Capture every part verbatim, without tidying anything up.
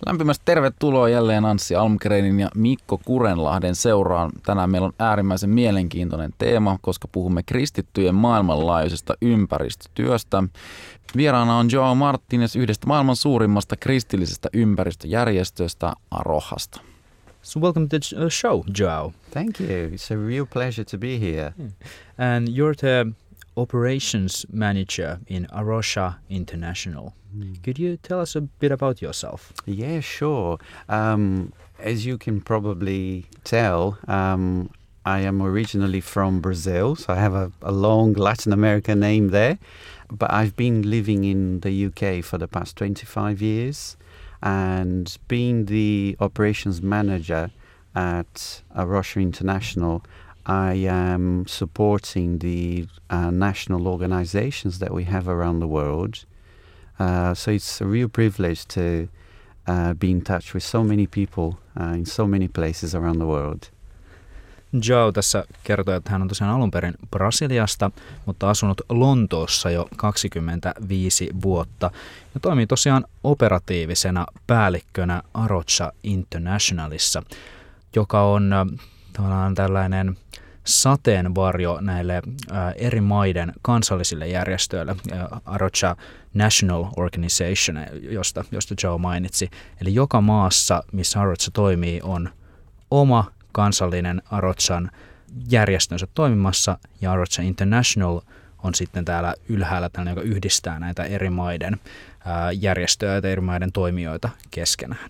Lämpimästi tervetuloa jälleen Anssi Almgrenin ja Mikko Kurenlahden seuraan. Tänään meillä on äärimmäisen mielenkiintoinen teema, koska puhumme kristittyjen maailmanlaajuisesta ympäristötyöstä. Vieraana on Joao Martinez yhdestä maailman suurimmasta kristillisestä ympäristöjärjestöstä Arohasta. So welcome to the show, Joao. Thank you. It's a real pleasure to be here. Yeah. And you're the operations manager in Arosha International. Mm. Could you tell us a bit about yourself? Yeah, sure. Um, as you can probably tell, um, I am originally from Brazil, so I have a, a long Latin American name there. But I've been living in the U K for the past twenty-five years. And being the operations manager at Arosha International, I am supporting the uh, national organizations that we have around the world. Uh, so it's a real privilege to uh, be in touch with so many people uh, in so many places around the world. Joao tässä kertoi, että hän on tosiaan alun perin Brasiliasta, mutta asunut Lontoossa jo kaksikymmentäviisi vuotta ja toimii tosiaan operatiivisena päällikkönä Arosha Internationalissa, joka on äh, tavallaan tällainen sateenvarjo näille äh, eri maiden kansallisille järjestöille, äh, Arosha National Organization, josta, josta Joao mainitsi. Eli joka maassa, missä Arosha toimii, on oma kansallinen Aroshan järjestönsä toimimassa, ja Arosha International on sitten täällä ylhäällä tällainen, joka yhdistää näitä eri maiden ää, järjestöjä ja eri maiden toimijoita keskenään.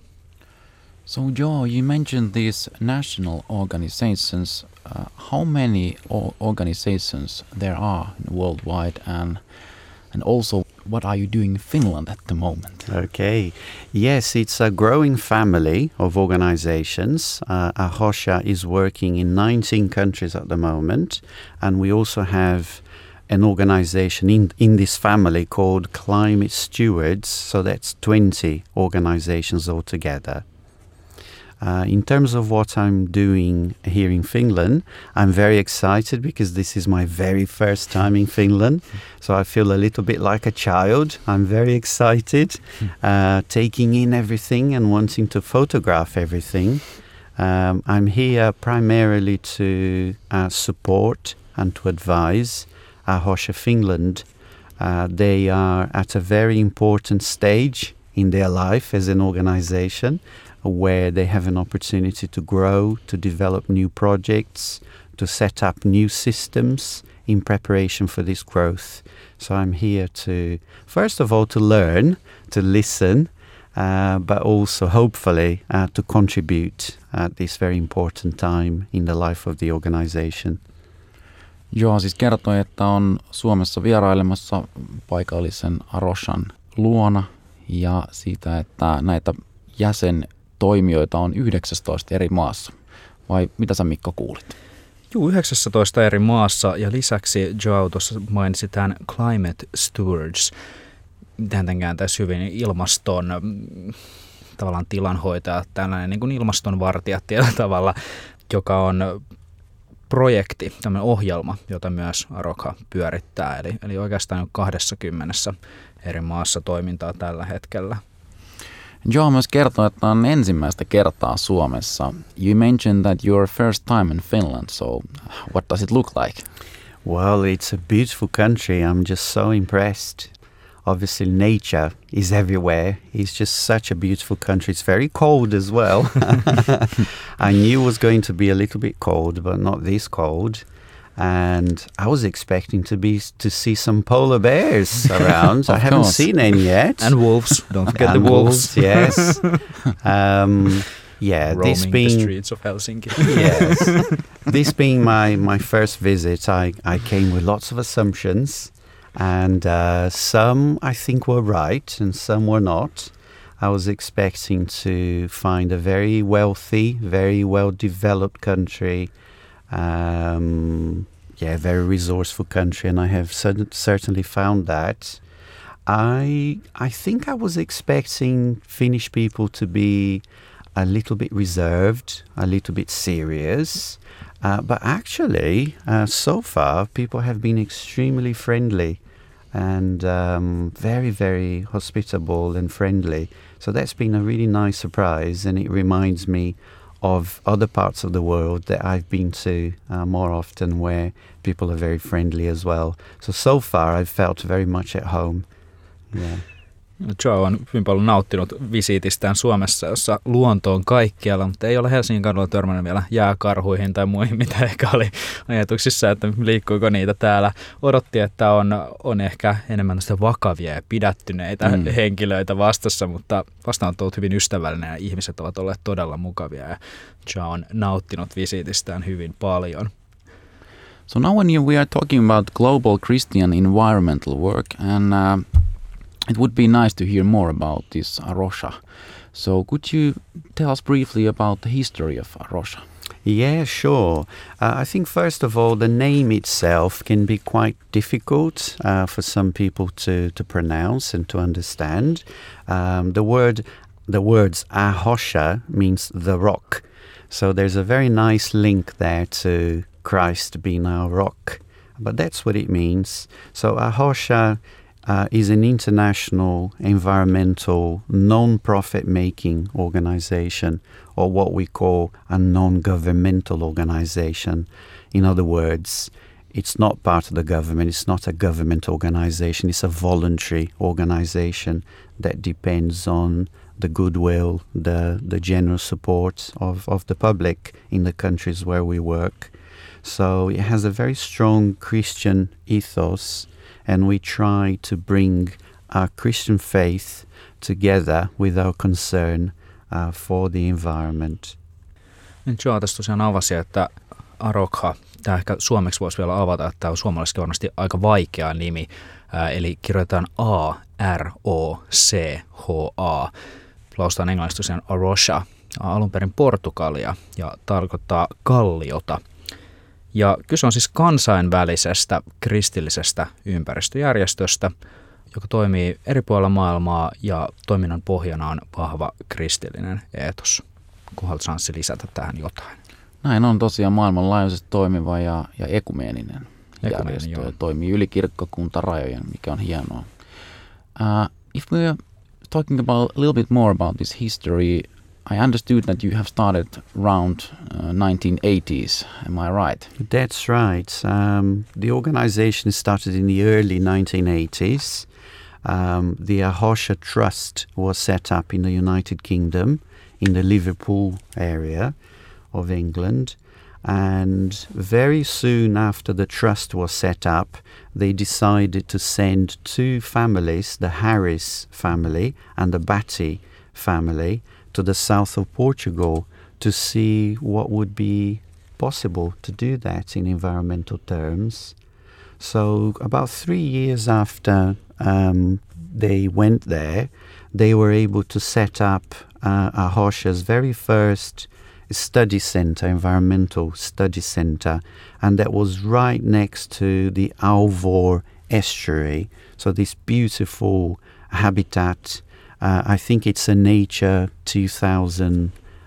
So Joe, you mentioned these national organizations. Uh, how many o- organizations there are worldwide, and and also what are you doing in Finland at the moment? Okay. Yes, it's a growing family of organizations. Uh, Arosha is working in nineteen countries at the moment, and we also have an organization in, in this family called Climate Stewards, so that's twenty organizations altogether. Uh, in terms of what I'm doing here in Finland, I'm very excited because this is my very first time in Finland. So I feel a little bit like a child. I'm very excited, uh, taking in everything and wanting to photograph everything. Um, I'm here primarily to uh, support and to advise Arosha Finland. Uh, they are at a very important stage in their life as an organization, where they have an opportunity to grow, to develop new projects, to set up new systems in preparation for this growth. So I'm here to, first of all, to learn, to listen, uh, but also hopefully uh, to contribute at this very important time in the life of the organization. Joo, siis kertoi, että on Suomessa vierailemassa paikallisen Aroshan luona ja siitä, että näitä jäsentoimijoita on yhdeksäntoista eri maassa. Vai mitä sä, Mikko, kuulit? Juu, yhdeksäntoista eri maassa, ja lisäksi Joao tuossa mainitsi tämän Climate Stewards. Miten tämän kääntäisi hyvin? Ilmaston tavallaan tilanhoitaja, tällainen niin kuin ilmastonvartijat tietyllä tavalla, joka on projekti, tämmöinen ohjelma, jota myös Arosha pyörittää. Eli, eli oikeastaan kaksikymmentä eri maassa toimintaa tällä hetkellä. Joao myös kertoo, että on ensimmäistä kertaa Suomessa. You mentioned that you're first time in Finland, so what does it look like? Well, it's a beautiful country. I'm just so impressed. Obviously, nature is everywhere. It's just such a beautiful country. It's very cold as well. I knew it was going to be a little bit cold, but not this cold. And I was expecting to be to see some polar bears around. I haven't course. seen any yet. And wolves. Don't forget and the wolves. wolves. Yes. um, yeah. Roaming this being the streets of Helsinki. yes. This being my my first visit, I I came with lots of assumptions, and uh, some I think were right, and some were not. I was expecting to find a very wealthy, very well developed country. Um, yeah, very resourceful country, and I have cer- certainly found that. I I think I was expecting Finnish people to be a little bit reserved, a little bit serious, uh, but actually, uh, so far, people have been extremely friendly. and um, very, very hospitable and friendly. So that's been a really nice surprise, and it reminds me of other parts of the world that I've been to uh, more often, where people are very friendly as well. So, so far I've felt very much at home. Yeah. Joe on hyvin paljon nauttinut visiitistään Suomessa, jossa luonto on kaikkialla, mutta ei ole Helsingin kadulla törmännyt vielä jääkarhuihin tai muihin, mitä ehkä oli ajatuksissa, että liikkuiko niitä täällä. Odotti, että on, on ehkä enemmän tästä vakavia ja pidättyneitä mm. henkilöitä vastassa, mutta vastaan on tullut hyvin ystävällinen ja ihmiset ovat olleet todella mukavia ja Joe on nauttinut visiitistään hyvin paljon. So now when you, we are talking about global Christian environmental work, and uh, it would be nice to hear more about this Arosha. So could you tell us briefly about the history of Arosha? Yeah, sure. Uh, I think first of all, the name itself can be quite difficult uh, for some people to, to pronounce and to understand. Um, the word, the words Arosha means the rock. So there's a very nice link there to Christ being our rock. But that's what it means. So Arosha Uh, is an international environmental non-profit making organization, or what we call a non-governmental organization. In other words, it's not part of the government, it's not a government organization, it's a voluntary organization that depends on the goodwill, the, the general support of, of the public in the countries where we work. So it has a very strong Christian ethos, and we try to bring our Christian faith together with our concern uh, for the environment. Joe tässä tosiaan avasi, että Arokha, tämä ehkä suomeksi voisi vielä avata, että tämä on suomalaisesti varmasti aika vaikea nimi, ää, eli kirjoitetaan A R O C H A. Lausutaan englanniksi tosiaan Arosha, alun perin Portugalia ja tarkoittaa kalliota. Ja kyse on siis kansainvälisestä kristillisestä ympäristöjärjestöstä, joka toimii eri puolilla maailmaa ja toiminnan pohjana on vahva kristillinen eetos. Kunhan saisi lisätä tähän jotain. Näin on tosiaan maailmanlaajuisesti toimiva ja, ja ekumeeninen Ekumeeninen, järjestö. joo. Toimii yli kirkkokuntarajojen, mikä on hienoa. Uh, if we're talking about a little bit more about this history, I understood that you have started around uh, nineteen eighties. Am I right? That's right. Um, the organization started in the early nineteen eighties. Um, the Arosha Trust was set up in the United Kingdom, in the Liverpool area of England. And very soon after the trust was set up, they decided to send two families, the Harris family and the Batty family, to the south of Portugal to see what would be possible to do that in environmental terms. So about three years after um, they went there, they were able to set up uh, Arosha's very first study center, environmental study center, and that was right next to the Alvor estuary. So this beautiful habitat. Uh, I think it's a Nature two thousand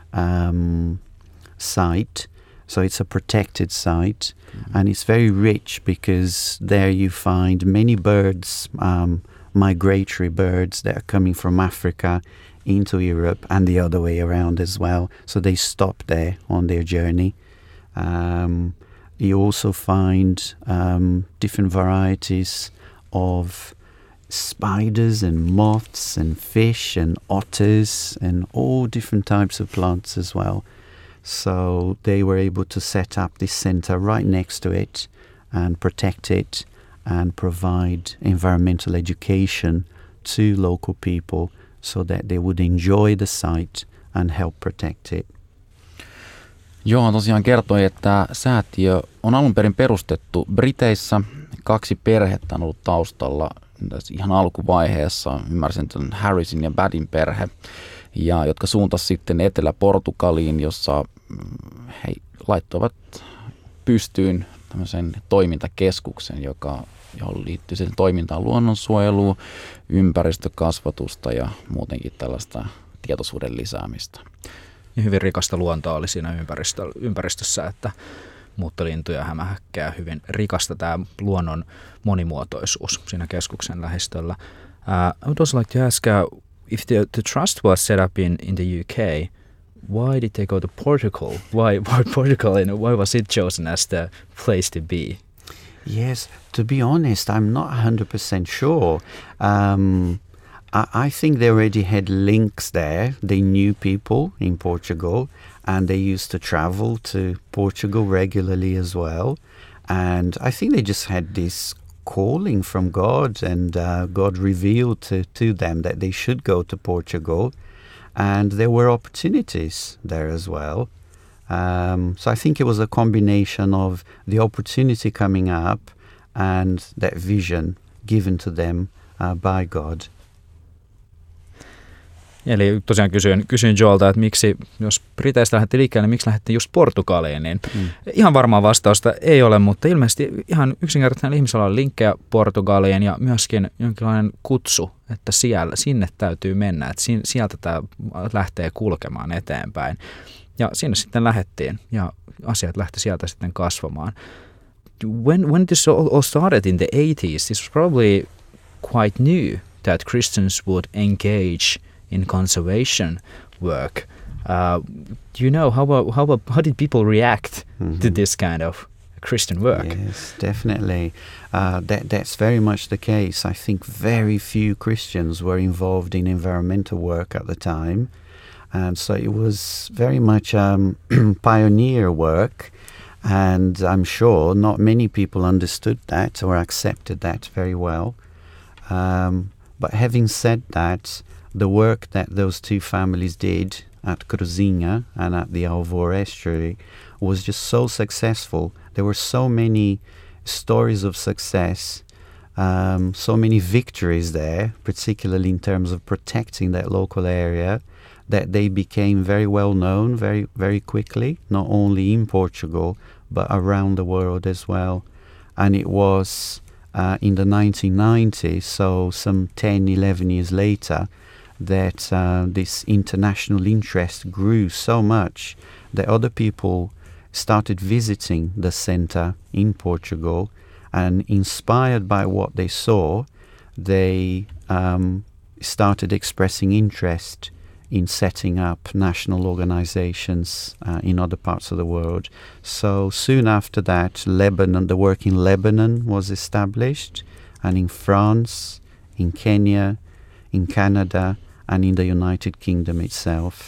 um, site, so it's a protected site, mm-hmm. and it's very rich because there you find many birds, um, migratory birds that are coming from Africa into Europe and the other way around as well. So they stop there on their journey. Um, you also find um, different varieties of spiders and moths and fish and otters and all different types of plants as well. So they were able to set up this center right next to it and protect it and provide environmental education to local people so that they would enjoy the site and help protect it. Joo, tosiaan kertoi, että säätiö on alun perin perustettu Briteissä. Kaksi perhettä on ollut taustalla ihan alkuvaiheessa. Ymmärsin tämän Harrisin ja Baddyn perhe, ja jotka suuntasi sitten Etelä-Portugaliin, jossa he laittoivat pystyyn tämmöisen toimintakeskuksen, joka, johon liittyy sen toimintaan luonnonsuojelua, ympäristökasvatusta ja muutenkin tällaista tietoisuuden lisäämistä. Ja hyvin rikasta luontoa oli siinä ympäristö, ympäristössä, että muuttolintuja, hämähäkkejä, hyvin rikasta tämä luonnon monimuotoisuus siinä keskuksen lähistöllä. Uh, I would also like to ask, uh, if the, the trust was set up in, in the U K, why did they go to Portugal? Why, why Portugal and why was it chosen as the place to be? Yes, to be honest, I'm not one hundred percent sure. Um, I, I think they already had links there. They knew people in Portugal and they used to travel to Portugal regularly as well. And I think they just had this calling from God, and uh, God revealed to, to them that they should go to Portugal. And there were opportunities there as well. Um, so I think it was a combination of the opportunity coming up and that vision given to them uh, by God. Eli tosiaan kysyin, kysyin Joelta, että miksi, jos Briteistä lähdettiin liikkeelle, niin miksi lähdettiin just Portugaliin, niin mm. ihan varmaa vastausta ei ole, mutta ilmeisesti ihan yksinkertaisesti ihmisellä on linkkejä Portugaliin ja myöskin jonkinlainen kutsu, että siellä, sinne täytyy mennä, että sieltä tämä lähtee kulkemaan eteenpäin. Ja sinne sitten lähdettiin ja asiat lähti sieltä sitten kasvamaan. When, when this all started in the eighties, this was probably quite new that Christians would engage in conservation work. Uh, do you know how about, how about, how did people react mm-hmm. to this kind of Christian work? Yes, definitely. Uh, that that's very much the case. I think very few Christians were involved in environmental work at the time, and so it was very much um, pioneer work. And I'm sure not many people understood that or accepted that very well. Um, but having said that, the work that those two families did at Cruzinha and at the Alvor Estuary was just so successful. There were so many stories of success, um, so many victories there, particularly in terms of protecting that local area, that they became very well known very, very quickly, not only in Portugal, but around the world as well. And it was uh, in the nineteen nineties, so some ten, eleven years later, that uh, this international interest grew so much that other people started visiting the center in Portugal, and inspired by what they saw, they um, started expressing interest in setting up national organizations uh, in other parts of the world. So soon after that, Lebanon, the work in Lebanon was established, and in France, in Kenya, in Canada, and in the United Kingdom itself.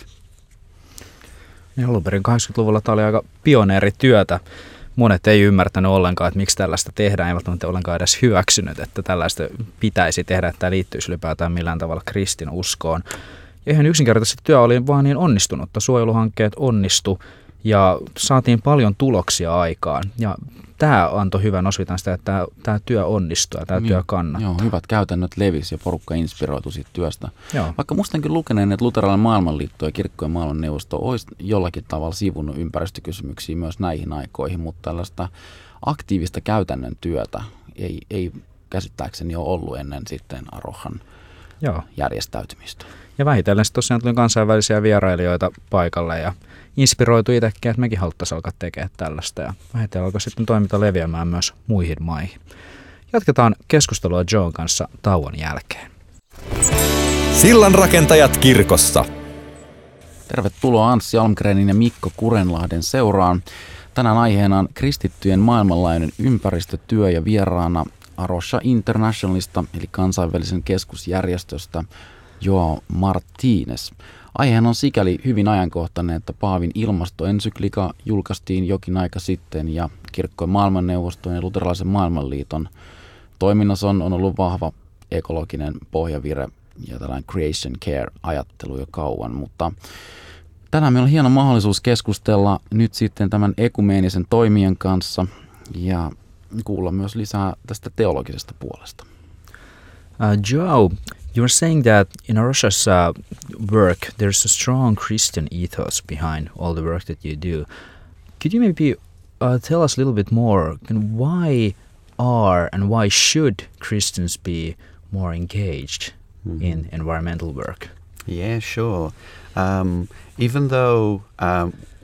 Ja alun perin kahdeksankymmentäluvulla tämä oli aika pioneerityötä. Monet ei ymmärtänyt ollenkaan, että miksi tällaista tehdään, eivät ole ollenkaan edes hyväksynyt, että tällaista pitäisi tehdä, että tämä liittyisi ylipäätään millään tavalla kristinuskoon. Ja ihan yksinkertaisesti työ oli vaan niin onnistunutta. Suojeluhankkeet onnistu ja saatiin paljon tuloksia aikaan. Ja tämä antoi hyvän osvitan sitä, että tämä, tämä työ onnistuu ja tämä työ kannattaa. Joo, hyvät käytännöt levisi ja porukka inspiroitui siitä työstä. Joo. Vaikka mustankin lukeneen, että Luterilainen maailmanliitto ja Kirkkojen maailmanneuvosto olisi jollakin tavalla sivunnut ympäristökysymyksiä myös näihin aikoihin, mutta tällaista aktiivista käytännön työtä ei, ei käsittääkseni ole ollut ennen sitten Arohan Joo. järjestäytymistä. Ja vähitellen sitten tosiaan tuli kansainvälisiä vierailijoita paikalle ja inspiroitui itsekin, että mekin haluttaisiin alkaa tekemään tällaista. Ja vähitellen alkoi sitten toiminta leviämään myös muihin maihin. Jatketaan keskustelua Joen kanssa tauon jälkeen. Sillanrakentajat kirkossa. Tervetuloa Anssi Almgrenin ja Mikko Kurenlahden seuraan. Tänään aiheena on kristittyjen maailmanlaajuinen ympäristötyö ja vieraana Arosha Internationalista eli kansainvälisen keskusjärjestöstä Joao Martínez. Aiheena on sikäli hyvin ajankohtainen, että Paavin ilmastoensyklika julkaistiin jokin aika sitten ja Kirkkojen maailmanneuvoston ja Luterilaisen maailmanliiton toiminnassa on, on ollut vahva ekologinen pohjavire ja tällainen creation care-ajattelu jo kauan, mutta tänään meillä on hieno mahdollisuus keskustella nyt sitten tämän ekumeenisen toimijan kanssa ja kuulla myös lisää tästä teologisesta puolesta. Uh, Joe, you were saying that in Arosha's uh, work, there's a strong Christian ethos behind all the work that you do. Could you maybe uh, tell us a little bit more? Why are and why should Christians be more engaged mm-hmm. in environmental work? Yeah, sure. Um, even though um,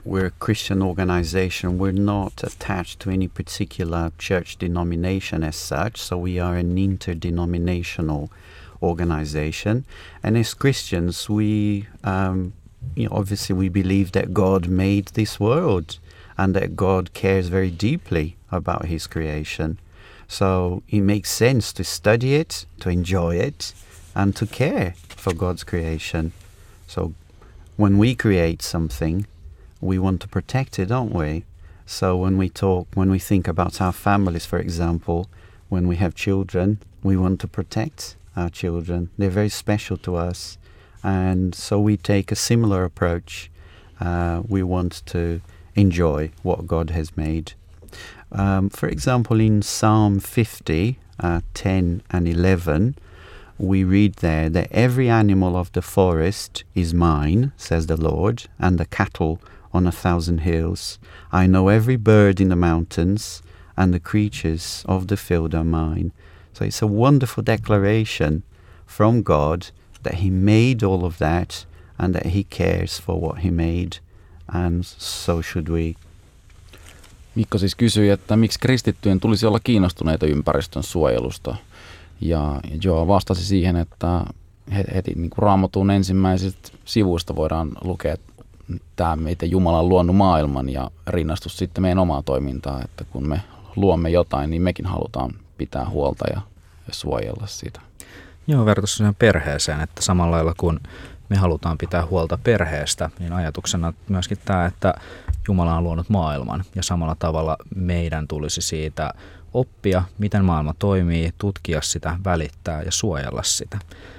we're a Christian organization. We're not attached to any particular church denomination as such, so we are an interdenominational organization. And as Christians, we, um, you know, obviously we believe that God made this world and that God cares very deeply about his creation. So it makes sense to study it, to enjoy it, and to care for God's creation. So when we create something, we want to protect it, don't we? So when we talk, when we think about our families, for example, when we have children, we want to protect our children. They're very special to us. And so we take a similar approach. Uh, we want to enjoy what God has made. Um, for example, in Psalm fifty, uh, ten and eleven, we read there that every animal of the forest is mine, says the Lord, and the cattle on a thousand hills. I know every bird in the mountains, and the creatures of the field are mine. So it's a wonderful declaration from God that he made all of that and that he cares for what he made, and so should we. Mikko siis kysyi, että miksi kristittyjen tulisi olla kiinnostuneita ympäristön suojelusta. Ja Joe vastasi siihen, että heti niin kuin Raamatun ensimmäisistä sivuista voidaan lukea tämä, miten Jumala on luonut maailman ja rinnastus sitten meidän omaa toimintaa, että kun me luomme jotain, niin mekin halutaan pitää huolta ja, ja suojella sitä. Joo, vertaus siihen perheeseen, että samalla lailla kun me halutaan pitää huolta perheestä, niin ajatuksena myöskin tämä, että Jumala on luonut maailman ja samalla tavalla meidän tulisi siitä oppia, miten maailma toimii, tutkia sitä, välittää ja suojella sitä.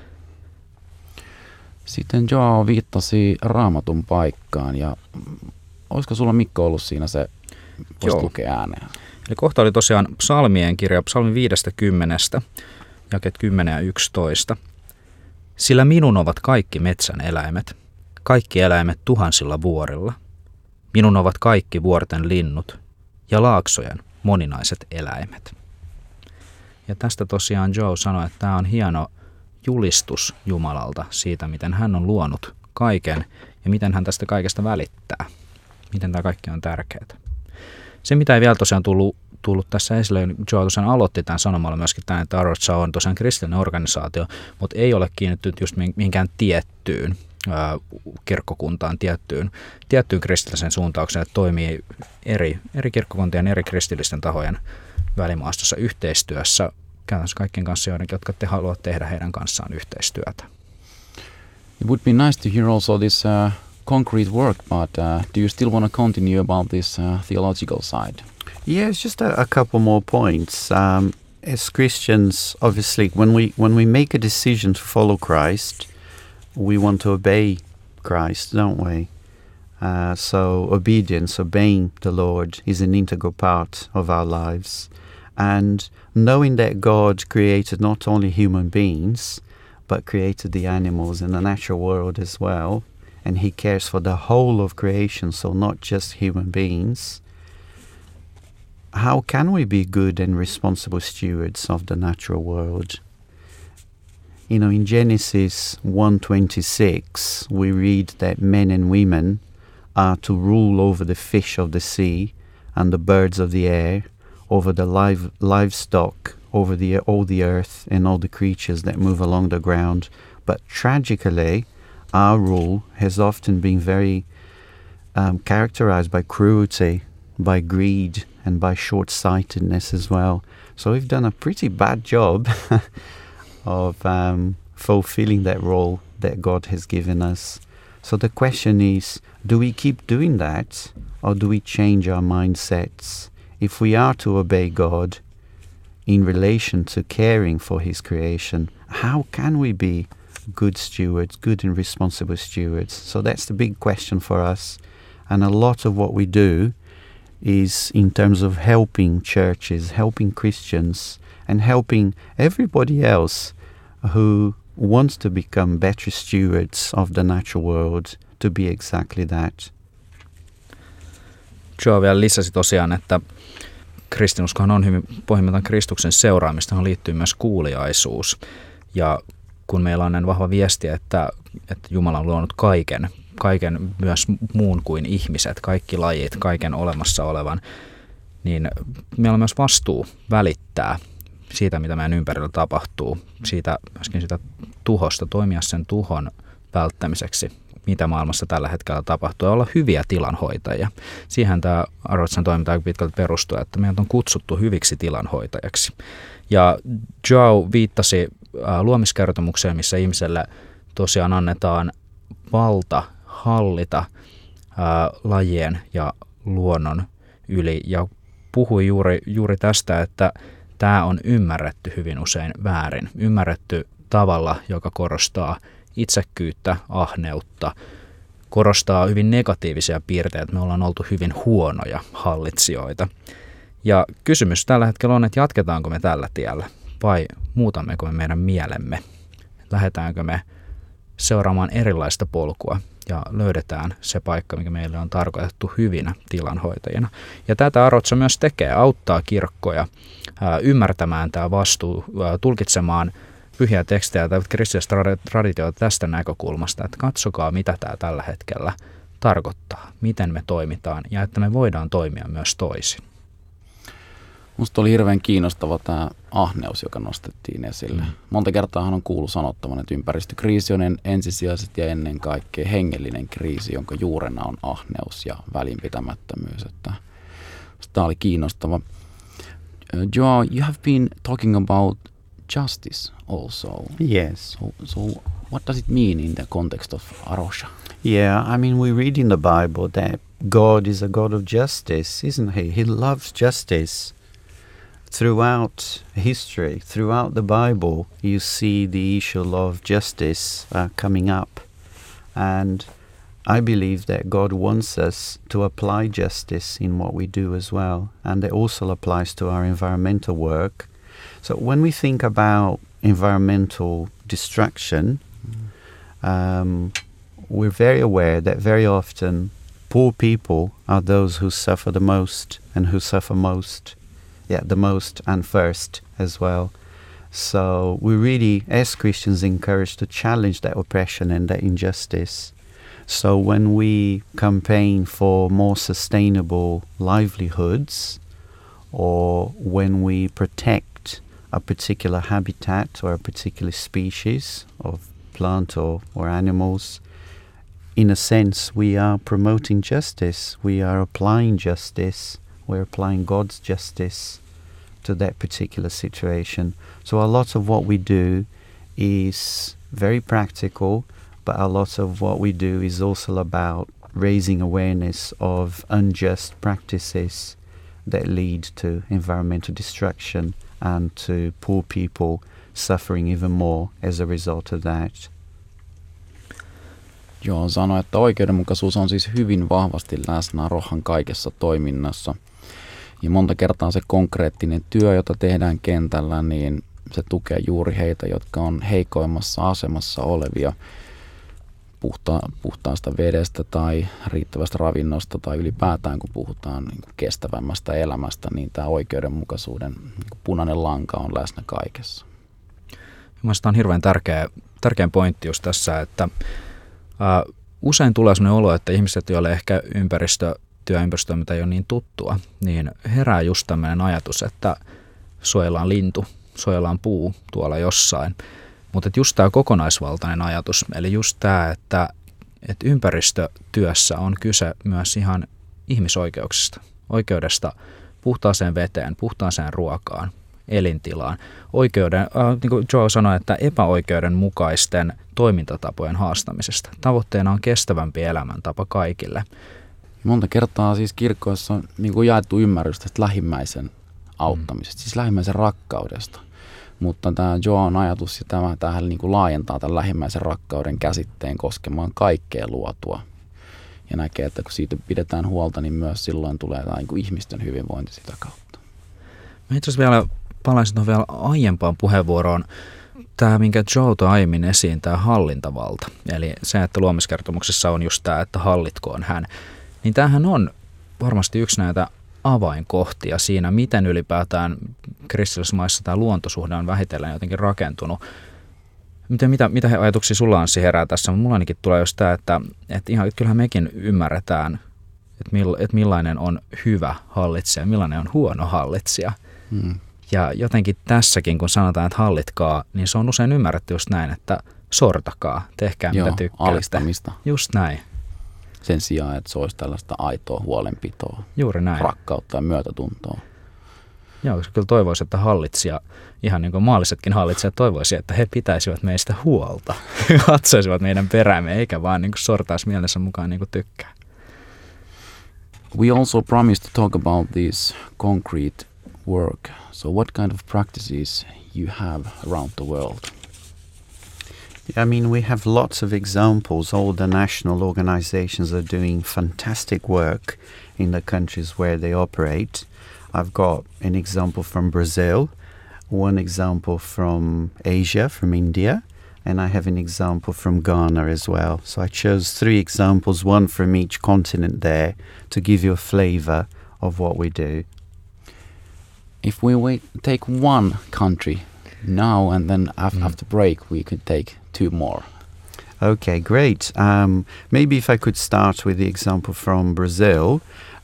Sitten Joao viittasi Raamatun paikkaan ja olisiko sulla Mikko ollut siinä se, voisit lukea ääneen? Eli kohta oli tosiaan psalmien kirja, psalmi viisikymmentä, jakeet kymmenen ja yksitoista. Sillä minun ovat kaikki metsän eläimet, kaikki eläimet tuhansilla vuorilla. Minun ovat kaikki vuorten linnut ja laaksojen moninaiset eläimet. Ja tästä tosiaan Joe sanoi, että tämä on hieno julistus Jumalalta siitä, miten hän on luonut kaiken ja miten hän tästä kaikesta välittää. Miten tämä kaikki on tärkeää. Se, mitä ei vielä tosiaan tullut, tullut tässä esille, Joe tosiaan aloitti tämän sanomalla myöskin tämän, että Arotsa on tosiaan kristillinen organisaatio, mutta ei ole kiinnittynyt just mihinkään tiettyyn ää, kirkkokuntaan, tiettyyn, tiettyyn kristillisen suuntaukseen, että toimii eri, eri kirkkokuntien, eri kristillisten tahojen välimaastossa yhteistyössä, käytännössä kaikkien kanssa, jotka te haluavat tehdä heidän kanssaan yhteistyötä. It would be nice to hear also this uh, concrete work, but uh, do you still want to continue about this uh, theological side? Yes, just a, a couple more points. Um, as Christians, obviously, when we when we make a decision to follow Christ, we want to obey Christ, don't we? Uh, so obedience, obeying the Lord, is an integral part of our lives. And knowing that God created not only human beings, but created the animals and the natural world as well, and he cares for the whole of creation, so not just human beings. How can we be good and responsible stewards of the natural world? You know, in Genesis one twenty-six, we read that men and women are to rule over the fish of the sea and the birds of the air, over the live, livestock, over the, all the earth and all the creatures that move along the ground. But tragically, our rule has often been very um, characterized by cruelty, by greed, and by short-sightedness as well. So we've done a pretty bad job of um, fulfilling that role that God has given us. So the question is, do we keep doing that, or do we change our mindsets? If we are to obey God in relation to caring for his creation, how can we be good stewards, good and responsible stewards? So that's the big question for us. And a lot of what we do is in terms of helping churches, helping Christians, and helping everybody else who wants to become better stewards of the natural world to be exactly that. Joe vielä lisäsi tosiaan, että kristinuskohan on hyvin pohjimmiltaan Kristuksen seuraamista, johon liittyy myös kuuliaisuus. Ja kun meillä on näin vahva viesti, että, että Jumala on luonut kaiken, kaiken myös muun kuin ihmiset, kaikki lajit, kaiken olemassa olevan, niin meillä on myös vastuu välittää siitä, mitä meidän ympärillä tapahtuu, siitä myöskin sitä tuhosta, toimia sen tuhon välttämiseksi, mitä maailmassa tällä hetkellä tapahtuu, ja olla hyviä tilanhoitajia. Siihen tämä Arrotsan toiminta aika pitkälti perustuu, että meidät on kutsuttu hyviksi tilanhoitajaksi. Ja Joe viittasi äh, luomiskertomukseen, missä ihmiselle tosiaan annetaan valta hallita äh, lajien ja luonnon yli, ja puhui juuri, juuri tästä, että tämä on ymmärretty hyvin usein väärin. Ymmärretty tavalla, joka korostaa itsekkyyttä, ahneutta, korostaa hyvin negatiivisia piirteitä, että me ollaan oltu hyvin huonoja hallitsijoita. Ja kysymys tällä hetkellä on, että jatketaanko me tällä tiellä vai muutammeko me meidän mielemme? Lähdetäänkö me seuraamaan erilaista polkua ja löydetään se paikka, mikä meille on tarkoitettu hyvinä tilanhoitajina. Ja tätä Arrotsa myös tekee, auttaa kirkkoja ää, ymmärtämään tämä vastuu, ää, tulkitsemaan pyhiä tekstejä tai kristillistä traditioita tästä näkökulmasta, että katsokaa, mitä tämä tällä hetkellä tarkoittaa, miten me toimitaan ja että me voidaan toimia myös toisin. Musta oli hirveän kiinnostava tämä ahneus, joka nostettiin esille. Mm. Monta kertaa on kuullut sanottavan, että ympäristökriisi on ensisijaisesti ja ennen kaikkea hengellinen kriisi, jonka juurena on ahneus ja välinpitämättömyys. Tämä oli kiinnostava. Joe, you have been talking about justice also. Yes. So, so what does it mean in the context of Arosha? Yeah, I mean, we read in the Bible that God is a God of justice, isn't he? He loves justice. Throughout history, throughout the Bible, you see the issue of justice uh, coming up. And I believe that God wants us to apply justice in what we do as well. And it also applies to our environmental work. So when we think about environmental destruction, mm. um, we're very aware that very often poor people are those who suffer the most and who suffer most. Yeah, the most and first as well. So we really, as Christians, encourage to challenge that oppression and that injustice. So when we campaign for more sustainable livelihoods, or when we protect a particular habitat or a particular species of plant or, or animals, in a sense we are promoting justice, we are applying justice, we're applying God's justice to that particular situation. So a lot of what we do is very practical, but a lot of what we do is also about raising awareness of unjust practices that lead to environmental destruction and to poor people suffering even more as a result of that. Joo, sanoi, että oikeudenmukaisuus on siis hyvin vahvasti läsnä Rohan kaikessa toiminnassa. Ja monta kertaa se konkreettinen työ, jota tehdään kentällä, niin se tukee juuri heitä, jotka on heikoimmassa asemassa olevia puhta- puhtaasta vedestä tai riittävästä ravinnosta tai ylipäätään, kun puhutaan niin kuin kestävämmästä elämästä, niin tämä oikeudenmukaisuuden niin kuin punainen lanka on läsnä kaikessa. Mielestäni on hirveän tärkeä, tärkeä pointti just tässä, että ää, usein tulee sellainen olo, että ihmiset, joille ehkä ympäristö työympäristötoiminta ei ole niin tuttua, niin herää just tämmöinen ajatus, että suojellaan lintu, suojellaan puu tuolla jossain. Mutta just tämä kokonaisvaltainen ajatus, eli just tämä, että, että ympäristötyössä on kyse myös ihan ihmisoikeuksista, oikeudesta puhtaaseen veteen, puhtaaseen ruokaan, elintilaan. Oikeuden, äh, niin kuin Joe sanoi, että epäoikeudenmukaisten toimintatapojen haastamisesta. Tavoitteena on kestävämpi elämäntapa kaikille. Monta kertaa siis kirkkoissa on niin kuin jaettu ymmärrys tästä lähimmäisen auttamisesta, mm. siis lähimmäisen rakkaudesta. Mutta tämä Joan ajatus ja tämä tähän niin kuin laajentaa tämän lähimmäisen rakkauden käsitteen koskemaan kaikkea luotua. Ja näkee, että kun siitä pidetään huolta, niin myös silloin tulee tämä niin kuin ihmisten hyvinvointi sitä kautta. Mä itse asiassa vielä palaisin tuohon vielä aiempaan puheenvuoroon. Tämä, minkä Joe toi aiemmin esiin, tämä hallintavalta. Eli se, että luomiskertomuksessa on just tämä, että hallitkoon hän. Niin tämähän on varmasti yksi näitä avainkohtia siinä, miten ylipäätään kristillisissä maissa tämä luontosuhde on vähitellen jotenkin rakentunut. Mitä, mitä, mitä ajatuksia sulla on herää tässä? Mulla ainakin tulee just tämä, että, että ihan, että kyllähän mekin ymmärretään, että, mill, että millainen on hyvä hallitsija, millainen on huono hallitsija. Hmm. Ja jotenkin tässäkin, kun sanotaan, että hallitkaa, niin se on usein ymmärretty just näin, että sortakaa, tehkää Joo, mitä tykkäätte. Alistamista. Just näin. Sen sijaan, että se olisi tällaista aitoa huolenpitoa, Juuri näin. Rakkautta ja myötätuntoa. Joo, koska kyllä toivoisi, että hallitsija, ihan niin kuin maallisetkin hallitsijat toivoisi, että he pitäisivät meistä huolta. Katsoisivat meidän peräämme, eikä vaan niin kuin sortaisi mielensä mukaan niin kuin tykkää. We also promised to talk about this concrete work. So what kind of practices you have around the world? I mean, we have lots of examples. All the national organizations are doing fantastic work in the countries where they operate. I've got an example from Brazil, one example from Asia, from India, and I have an example from Ghana as well. So I chose three examples, one from each continent there, to give you a flavor of what we do. If we wait, take one country now and then after, mm. after break we could take two more. Okay, great. Um, maybe if I could start with the example from Brazil.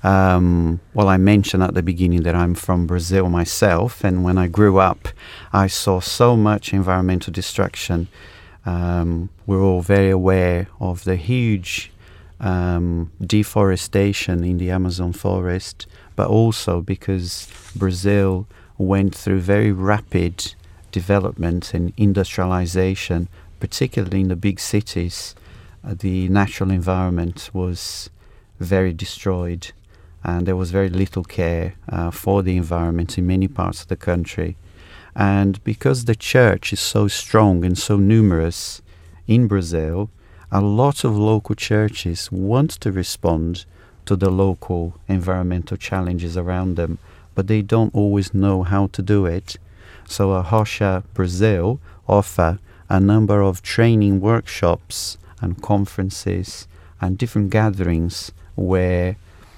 Um, well, I mentioned at the beginning that I'm from Brazil myself, and when I grew up, I saw so much environmental destruction. Um, we're all very aware of the huge um, deforestation in the Amazon forest, but also because Brazil went through very rapid development and industrialization, particularly in the big cities. Uh, the natural environment was very destroyed, and there was very little care uh, for the environment in many parts of the country. And because the church is so strong and so numerous in Brazil, a lot of local churches want to respond to the local environmental challenges around them, but they don't always know how to do it. So A Rocha Brazil offer a number of training workshops and conferences and different gatherings where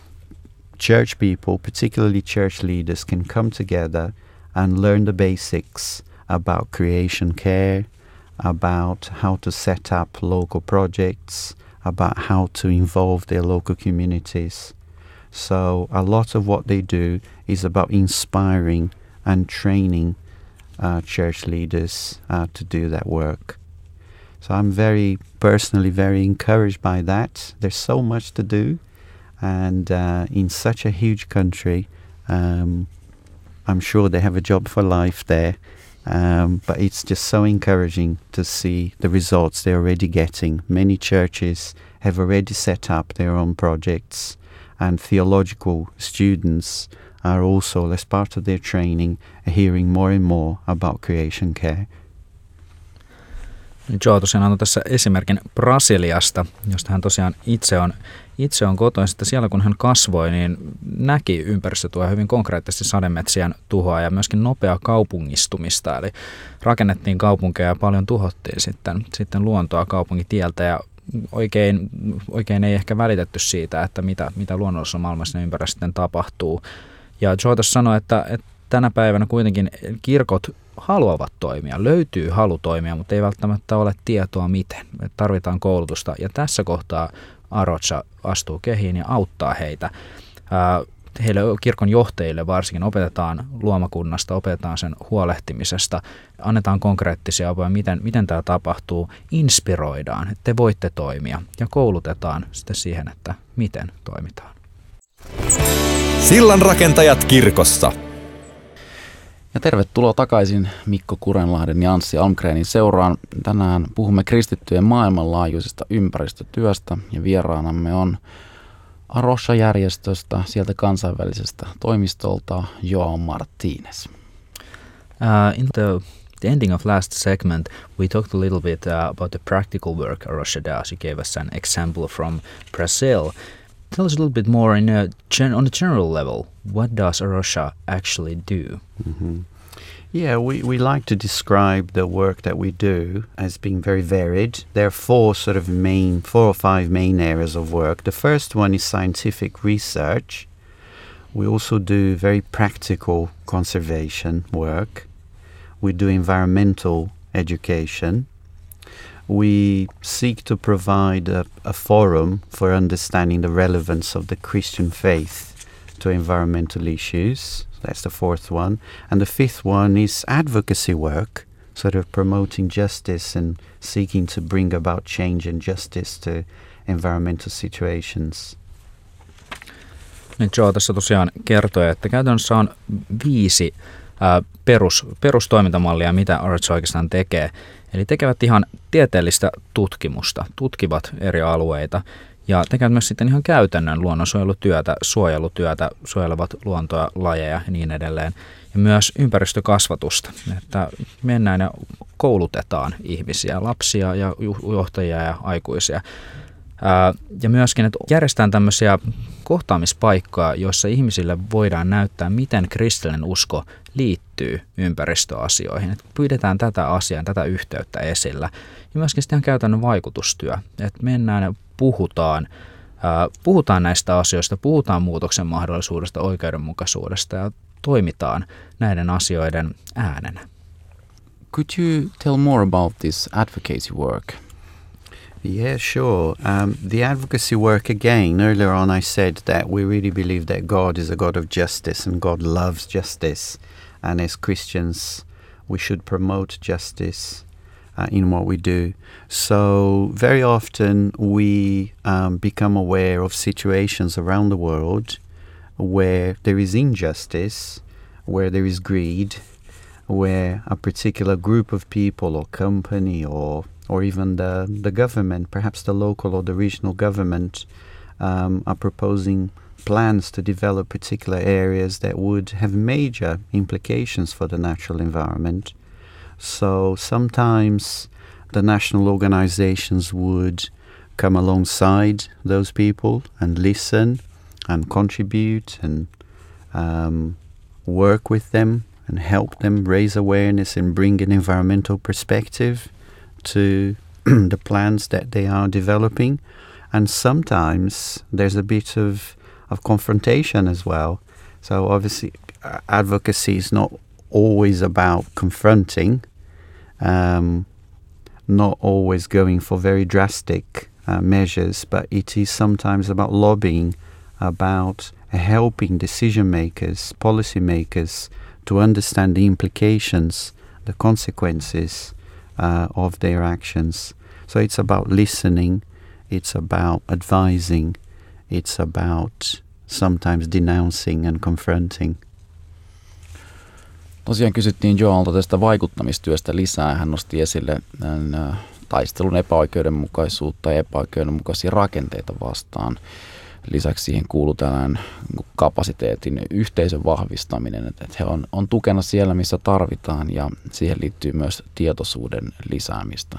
church people, particularly church leaders, can come together and learn the basics about creation care, about how to set up local projects, about how to involve their local communities. So a lot of what they do is about inspiring and training uh, church leaders uh, to do that work. So I'm very personally very encouraged by that. There's so much to do, and uh, in such a huge country, um, I'm sure they have a job for life there. Um, but it's just so encouraging to see the results they're already getting. Many churches have already set up their own projects, and theological students are also, as part of their training, hearing more and more about creation care. Joe tosiaan antoi tässä esimerkin Brasiliasta, josta hän tosiaan itse on, itse on kotoisin. Siellä kun hän kasvoi, niin näki ympäristötuhoa hyvin konkreettisesti sademetsien tuhoa ja myöskin nopeaa kaupungistumista. Eli rakennettiin kaupunkeja ja paljon tuhottiin sitten, sitten luontoa kaupungitieltä ja oikein, oikein ei ehkä välitetty siitä, että mitä, mitä luonnollisessa maailmassa ympärillä sitten tapahtuu. Ja Joe tässä sanoi, että, että tänä päivänä kuitenkin kirkot haluavat toimia, löytyy halu toimia, mutta ei välttämättä ole tietoa miten. Tarvitaan koulutusta ja tässä kohtaa A Rocha astuu kehiin ja auttaa heitä. Heille kirkon johtajille varsinkin opetetaan luomakunnasta, opetetaan sen huolehtimisesta, annetaan konkreettisia apuja, miten, miten tämä tapahtuu, inspiroidaan, että te voitte toimia ja koulutetaan sitten siihen, että miten toimitaan. Sillanrakentajat kirkossa. Ja tervetuloa takaisin Mikko Kurenlahden ja Anssi Almgrenin seuraan. Tänään puhumme kristittyjen maailmanlaajuisesta ympäristötyöstä ja vieraanamme on A Rocha-järjestöstä, sieltä kansainvälisestä toimistolta Joao Martinez. Uh, in the, the ending of last segment, we talked a little bit uh, about the practical work A Rocha does. You gave us an example from Brazil. Tell us a little bit more in a gen- on a general level. What does A Rocha actually do? Mm-hmm. Yeah, we, we like to describe the work that we do as being very varied. There are four sort of main, four or five main areas of work. The first one is scientific research. We also do very practical conservation work. We do environmental education. we seek to provide a, a forum for understanding the relevance of the Christian faith to environmental issues. That's the fourth one. And the fifth one is advocacy work, sort of promoting justice and seeking to bring about change and justice to environmental situations. Niin Joe tässä tosiaan kertoi, että käytännössä on viisi ää, perus, perustoimintamallia, mitä Arch oikeastaan tekee. Eli tekevät ihan tieteellistä tutkimusta, tutkivat eri alueita ja tekevät myös sitten ihan käytännön luonnonsuojelutyötä, suojelutyötä, suojelevat luontoa, lajeja ja niin edelleen. Ja myös ympäristökasvatusta, että mennään ja koulutetaan ihmisiä, lapsia ja johtajia ja aikuisia. Ää, ja myöskin, että järjestetään tämmöisiä kohtaamispaikkoja, joissa ihmisille voidaan näyttää, miten kristillinen usko liittyy ympäristöasioihin. Että pyydetään tätä asiaa, tätä yhteyttä esillä. Ja myöskin sitten ihan käytännön vaikutustyö, että mennään ja puhutaan, ää, puhutaan näistä asioista, puhutaan muutoksen mahdollisuudesta, oikeudenmukaisuudesta ja toimitaan näiden asioiden äänenä. Could you tell more about this advocacy work? Yeah, sure. Um, the advocacy work, again, earlier on I said that we really believe that God is a God of justice and God loves justice. And as Christians, we should promote justice uh, in what we do. So very often we um, become aware of situations around the world where there is injustice, where there is greed, where a particular group of people or company or or even the, the government, perhaps the local or the regional government, um, are proposing plans to develop particular areas that would have major implications for the natural environment. So sometimes the national organizations would come alongside those people and listen and contribute and um, work with them and help them raise awareness and bring an environmental perspective to the plans that they are developing. And sometimes there's a bit of, of confrontation as well. So obviously uh, advocacy is not always about confronting, um, not always going for very drastic uh, measures, but it is sometimes about lobbying, about helping decision makers, policy makers to understand the implications, the consequences Uh, of their actions. So it's about listening, it's about advising, it's about sometimes denouncing and confronting. Tosiaan kysyttiin Joelta tästä vaikuttamistyöstä lisää. Hän nosti esille tämän taistelun epäoikeudenmukaisuutta ja epäoikeudenmukaisia rakenteita vastaan. Lisäksi siihen kuuluu tällainen kapasiteetin yhteisön vahvistaminen, että he on, on tukena siellä, missä tarvitaan, ja siihen liittyy myös tietoisuuden lisäämistä.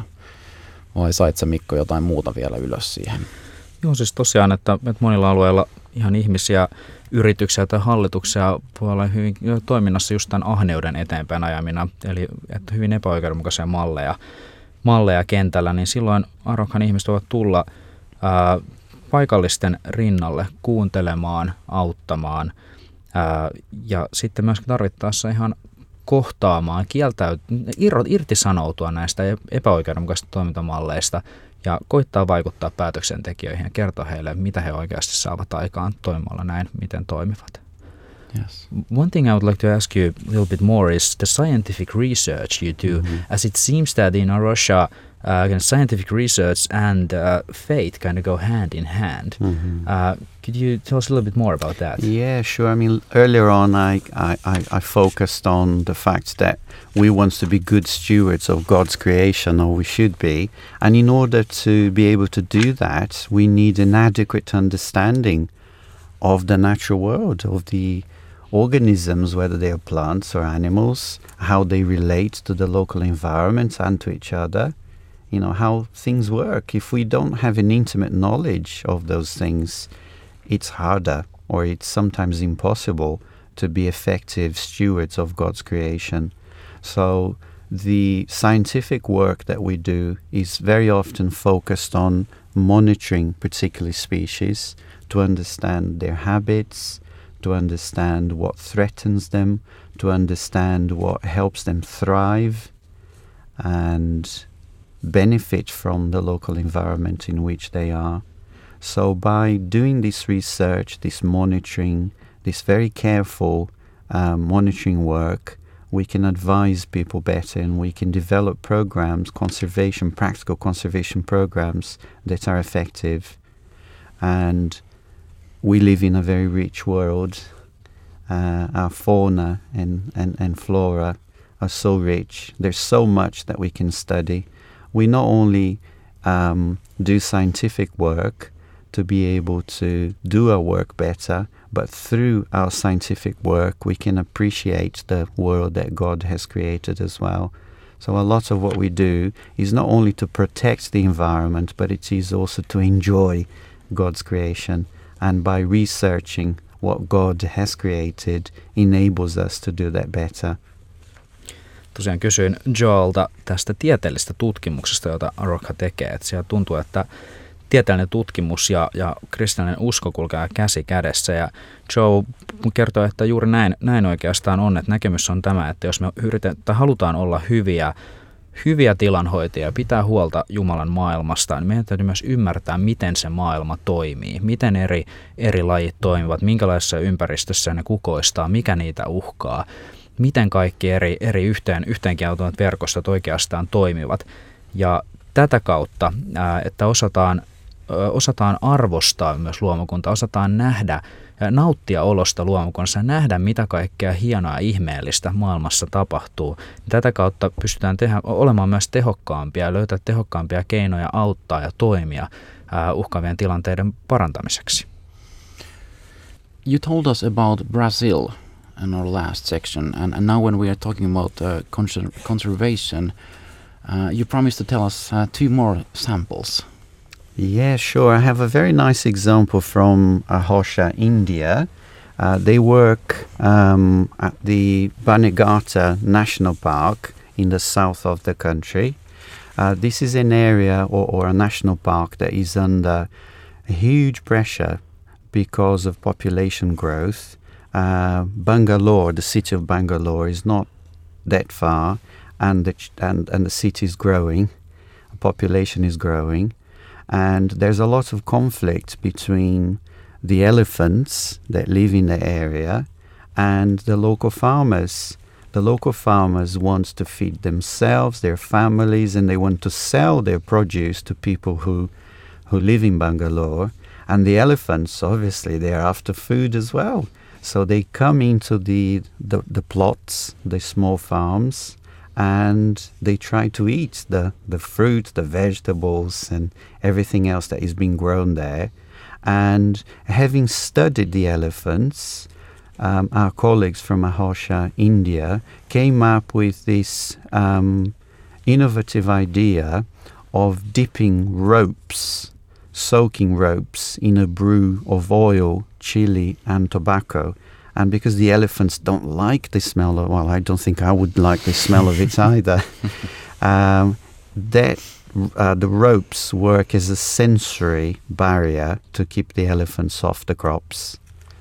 Vai sait sä, Mikko, jotain muuta vielä ylös siihen? Joo, siis tosiaan, että, että monilla alueilla ihan ihmisiä, yrityksiä tai hallituksia voi olla hyvin toiminnassa just tämän ahneuden eteenpäin ajamina, eli että hyvin epäoikeudenmukaisia malleja, malleja kentällä, niin silloin arvokkaan ihmiset voivat tulla ää, paikallisten rinnalle kuuntelemaan, auttamaan ää, ja sitten myöskin tarvittaessa ihan kohtaamaan, kieltäyt, irtisanoutua näistä epäoikeudenmukaisista toimintamalleista ja koittaa vaikuttaa päätöksentekijöihin ja kertoa heille, mitä he oikeasti saavat aikaan toimimalla näin, miten toimivat. Yes. One thing I would like to ask you a little bit more is the scientific research you do, mm-hmm. as it seems that in Russia, uh, scientific research and uh, faith kind of go hand in hand. Mm-hmm. Uh, could you tell us a little bit more about that? Yeah, sure. I mean, earlier on, I, I, I focused on the fact that we want to be good stewards of God's creation, or we should be. And in order to be able to do that, we need an adequate understanding of the natural world, of the organisms, whether they are plants or animals, how they relate to the local environment and to each other, you know, how things work. If we don't have an intimate knowledge of those things, it's harder, or it's sometimes impossible to be effective stewards of God's creation. So the scientific work that we do is very often focused on monitoring particular species to understand their habits, to understand what threatens them, to understand what helps them thrive, and benefit from the local environment in which they are. So by doing this research, this monitoring, this very careful um, monitoring work, we can advise people better, and we can develop programs, conservation, practical conservation programs that are effective. And we live in a very rich world. Uh, our fauna and, and, and flora are so rich. There's so much that we can study. We not only um, do scientific work to be able to do our work better, but through our scientific work we can appreciate the world that God has created as well. So a lot of what we do is not only to protect the environment, but it is also to enjoy God's creation. And by researching what God has created enables us to do that better. Tosiaan kysyin Joelta tästä tieteellisestä tutkimuksesta, jota Aroka tekee. Että siellä tuntuu, että tieteellinen tutkimus ja, ja kristillinen usko kulkee käsi kädessä. Ja Joe kertoo, että juuri näin, näin oikeastaan on, että näkemys on tämä, että jos me yritetään, tai halutaan olla hyviä, hyviä tilanhoitajia ja pitää huolta Jumalan maailmasta, niin meidän täytyy myös ymmärtää, miten se maailma toimii, miten eri, eri lajit toimivat, minkälaisessa ympäristössä ne kukoistaa, mikä niitä uhkaa, miten kaikki eri, eri yhteen, yhteenkiautuvat verkostot oikeastaan toimivat. Ja tätä kautta, että osataan, osataan arvostaa myös luomakunta, osataan nähdä, nauttia olosta luomakunnassa ja nähdä, mitä kaikkea hienoa ja ihmeellistä maailmassa tapahtuu. Tätä kautta pystytään tehdä, olemaan myös tehokkaampia ja löytää tehokkaampia keinoja auttaa ja toimia uhkaavien tilanteiden parantamiseksi. You told us about Brazil in our last section, and, and now when we are talking about uh, conser- conservation, uh, you promised to tell us uh, two more samples. Yeah, sure. I have a very nice example from Ahosha, India. Uh, they work um, at the Bannerghatta National Park in the south of the country. Uh, this is an area or, or a national park that is under huge pressure because of population growth. Uh, Bangalore, the city of Bangalore, is not that far, and the, and, and the city is growing, the population is growing. And there's a lot of conflict between the elephants that live in the area and the local farmers. The local farmers want to feed themselves, their families, and they want to sell their produce to people who, who live in Bangalore. And the elephants, obviously, they are after food as well. So they come into the, the, the plots, the small farms, and they try to eat the, the fruit, the vegetables, and everything else that is being grown there. And having studied the elephants, um, our colleagues from Ahosha, India, came up with this um, innovative idea of dipping ropes, soaking ropes in a brew of oil, chili, and tobacco. And because the elephants don't like the smell of, well, I don't think I would like the smell of it either. um, that uh, the ropes work as a sensory barrier to keep the elephants off the crops.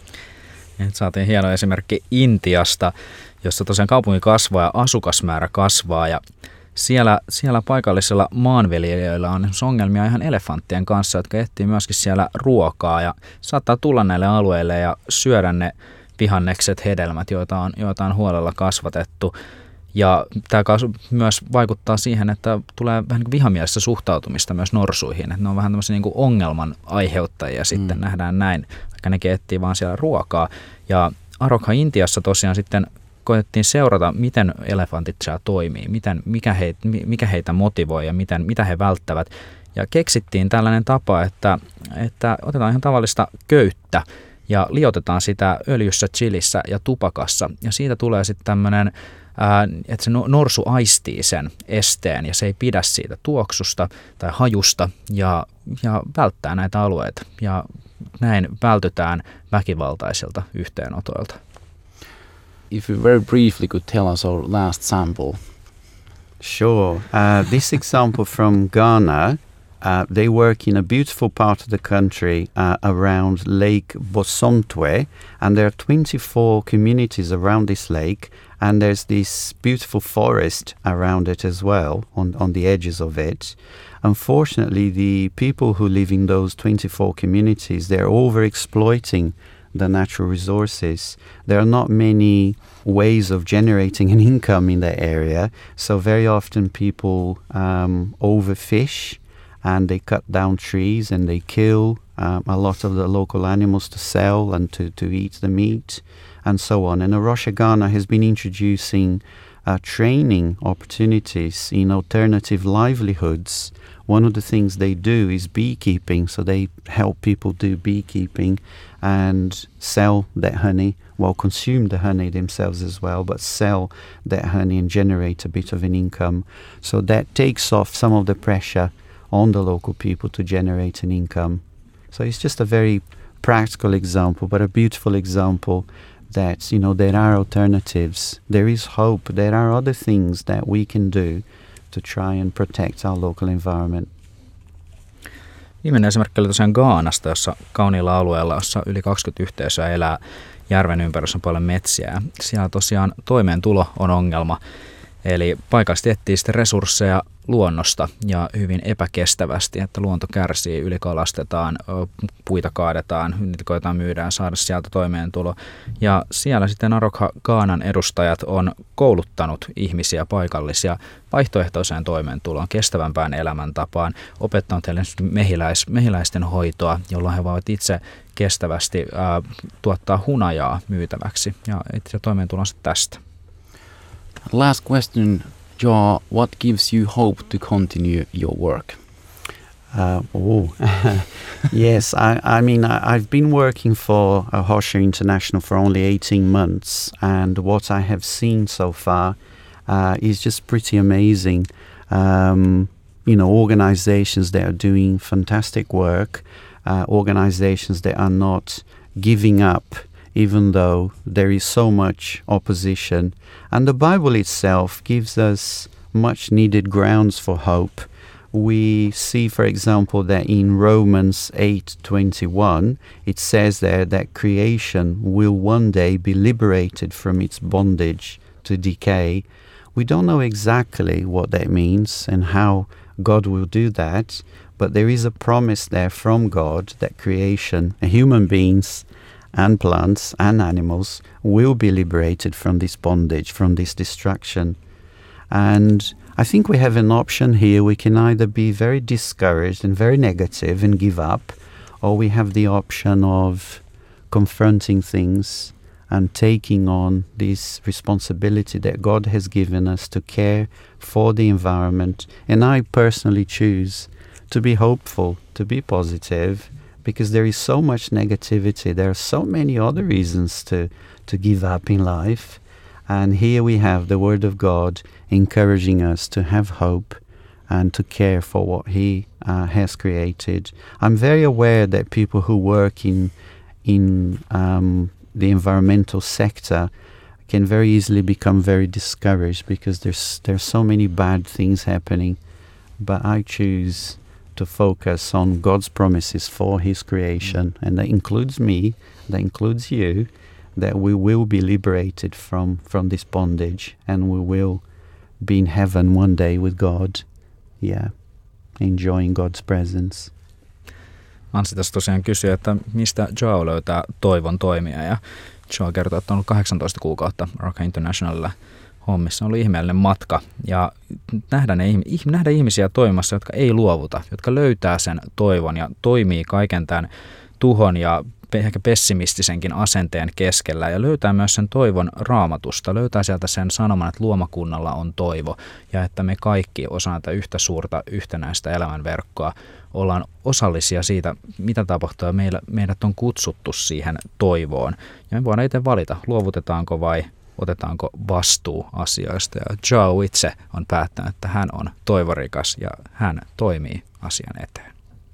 Nyt saatiin hieno esimerkki Intiasta, jossa tosiaan kaupunki kasvaa ja asukasmäärä kasvaa ja Siellä, siellä paikallisilla maanviljelijöillä on ongelmia ihan elefanttien kanssa, jotka etsii myöskin siellä ruokaa ja saattaa tulla näille alueille ja syödä ne vihannekset, hedelmät, joita on, joita on huolella kasvatettu. Ja tämä myös vaikuttaa siihen, että tulee vähän niin kuin vihamielistä suhtautumista myös norsuihin. Että ne on vähän tämmöisiä niin kuin ongelman aiheuttajia sitten, mm. nähdään näin, vaikka nekin etsii vaan siellä ruokaa. Ja Arokha Intiassa tosiaan sitten koetettiin seurata, miten elefantit siellä toimii, miten, mikä, he, mikä heitä motivoi ja miten, mitä he välttävät. Ja keksittiin tällainen tapa, että, että otetaan ihan tavallista köyttä ja liotetaan sitä öljyssä, chilissä ja tupakassa. Ja siitä tulee sitten tämmöinen, ää, että se norsu aistii sen esteen ja se ei pidä siitä tuoksusta tai hajusta ja, ja välttää näitä alueita. Ja näin vältytään väkivaltaisilta yhteenotoilta. If you very briefly could tell us our last sample. Sure. Uh, this example from Ghana, uh, they work in a beautiful part of the country uh, around Lake Bosomtwe, and there are twenty-four communities around this lake, and there's this beautiful forest around it as well, on, on the edges of it. Unfortunately, the people who live in those twenty-four communities, they're over-exploiting the natural resources. There are not many ways of generating an income in that area, so very often people um, overfish, and they cut down trees and they kill um, a lot of the local animals to sell and to, to eat the meat and so on. And A Rosh Ghana has been introducing uh, training opportunities in alternative livelihoods. One of the things they do is beekeeping, so they help people do beekeeping and sell that honey, well, consume the honey themselves as well, but sell that honey and generate a bit of an income. So that takes off some of the pressure on the local people to generate an income. So it's just a very practical example, but a beautiful example that, you know, there are alternatives, there is hope, there are other things that we can do to try and protect our local environment. Viimeinen esimerkki oli tosiaan Ghanasta, jossa kauniilla alueella, jossa yli kaksikymmentä yhteisöä elää, järven ympäristössä on paljon metsiä. Siellä tosiaan toimeentulo on ongelma. Eli paikallisesti etsii sitten resursseja luonnosta ja hyvin epäkestävästi, että luonto kärsii, ylikalastetaan, puita kaadetaan, niitä koetaan myydään, saada sieltä toimeentulo. Ja siellä sitten Arokha Ghanan edustajat on kouluttanut ihmisiä paikallisia vaihtoehtoiseen toimeentuloon, kestävämpään elämäntapaan, opettanut heille mehiläis, mehiläisten hoitoa, jolloin he voivat itse kestävästi ää, tuottaa hunajaa myytäväksi. Ja itse toimeentulonsa tästä. Last question, Joe. What gives you hope to continue your work? Uh, oh, yes. I, I mean, I, I've been working for uh, Hosha International for only eighteen months, and what I have seen so far uh, is just pretty amazing. Um, you know, organizations that are doing fantastic work, uh, organizations that are not giving up, even though there is so much opposition. And the Bible itself gives us much needed grounds for hope. We see, for example, that in Romans eight twenty-one, it says there that creation will one day be liberated from its bondage to decay. We don't know exactly what that means and how God will do that, but there is a promise there from God that creation, human beings, and plants and animals will be liberated from this bondage, from this destruction. And I think we have an option here. We can either be very discouraged and very negative and give up, or we have the option of confronting things and taking on this responsibility that God has given us to care for the environment. And I personally choose to be hopeful, to be positive, because there is so much negativity. There are so many other reasons to, to give up in life. And here we have the Word of God encouraging us to have hope and to care for what He uh, has created. I'm very aware that people who work in, in um, the environmental sector can very easily become very discouraged because there's, there's so many bad things happening. But I choose to focus on God's promises for His creation, and that includes me, that includes you, that we will be liberated from, from this bondage, and we will be in heaven one day with God, yeah, enjoying God's presence. Anssi tässä tosiaan kysyi, että mistä Joe löytää toivon toimia, ja Joe kertoo, että on ollut kahdeksantoista kuukautta Arokha Internationalilla hommissa. On ollut ihmeellinen matka, ja nähdä, ne, nähdä ihmisiä toimimassa, jotka ei luovuta, jotka löytää sen toivon ja toimii kaiken tämän tuhon ja ehkä pessimistisenkin asenteen keskellä ja löytää myös sen toivon Raamatusta, löytää sieltä sen sanoman, että luomakunnalla on toivo ja että me kaikki osana tätä yhtä suurta yhtenäistä elämänverkkoa ollaan osallisia siitä, mitä tapahtuu ja meillä, meidät on kutsuttu siihen toivoon. Ja me voidaan itse valita, luovutetaanko vai otetaanko vastuu asioista. Ja Joe itse on päättänyt, että hän on toivorikas ja hän toimii asian eteen.